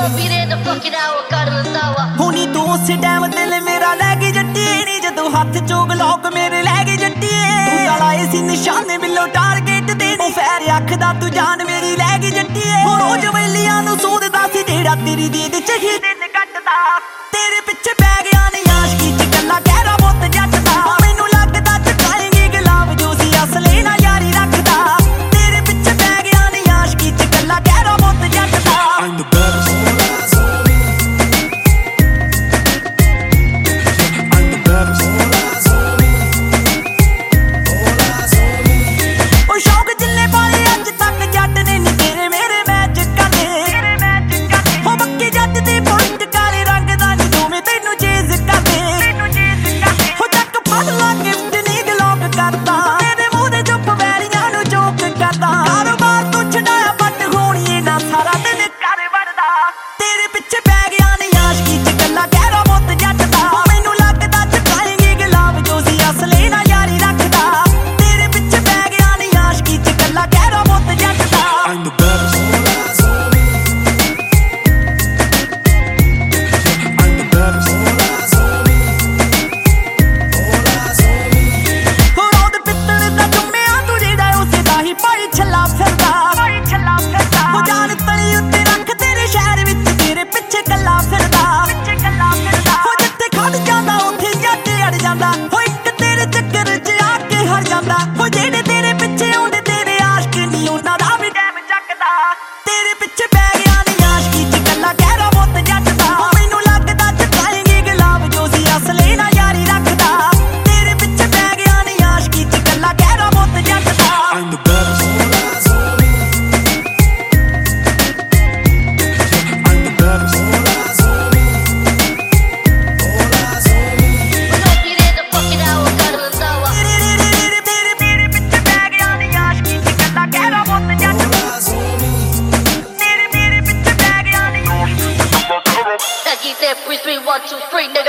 ਵੀਰੇ ਦਾ ਫੱਕਿਦਾ ਉਹ ਕਰ ਲੰਦਾ ਵਾ ਹੁਣੀ ਤੂੰ ਉਸੇ ਟਾਈਮ ਦਿਲ ਮੇਰਾ ਲੈ ਗਈ ਜੱਟੀਏ ਨੀ ਜਦੋਂ ਹੱਥ ਚੋਂ ਗਲੌਕ ਮੇਰੇ ਲੈ ਗਈ ਜੱਟੀਏ ਤੂੰ ਤਾਂ ਲਾਏ ਸੀ ਨਿਸ਼ਾਨੇ ਬਿੱਲੋ ਟਾਰਗੇਟ ਦੇ ਨੀ ਫੈਰ ਅੱਖਦਾ ਤੂੰ ਜਾਨ ਮੇਰੀ ਲੈ ਗਈ ਜੱਟੀਏ ਹੁਣ ਉਹ ਜਵੈਲੀਆਂ ਨੂੰ ਸੋਧਦਾ ਸੀ ਜਿਹੜਾ ਤੇਰੀ ਦੀਦ ਚ ਹੀ ਦਿਨ ਕੱਟਦਾ ਤੇਰੇ ਪਿੱਛੇ ਪੈ ਗਿਆ ਨੀ ਆਸ਼ਕੀ ਚ ਕੱਲਾ ਕਹਿਰਾ ਬੁੱਤ ਜੱਟ ਦਾ ਮੈਨੂੰ ਲੱਗਦਾ ਚੁਕਾਏਂਗੀ ਗੁਲਾਬ ਜੋ ਸੀ ਅਸਲੇ ਨਾਲ ਯਾਰੀ ਰੱਖਦਾ ਤੇਰੇ ਪਿੱਛੇ ਪੈ ਗਿਆ ਨੀ ਆਸ਼ਕੀ ਚ ਕੱਲਾ ਕਹਿਰਾ ਬੁੱਤ ਜੱਟ ਦਾ I'm the baddest. That he said 3 3 1 2 3 nigga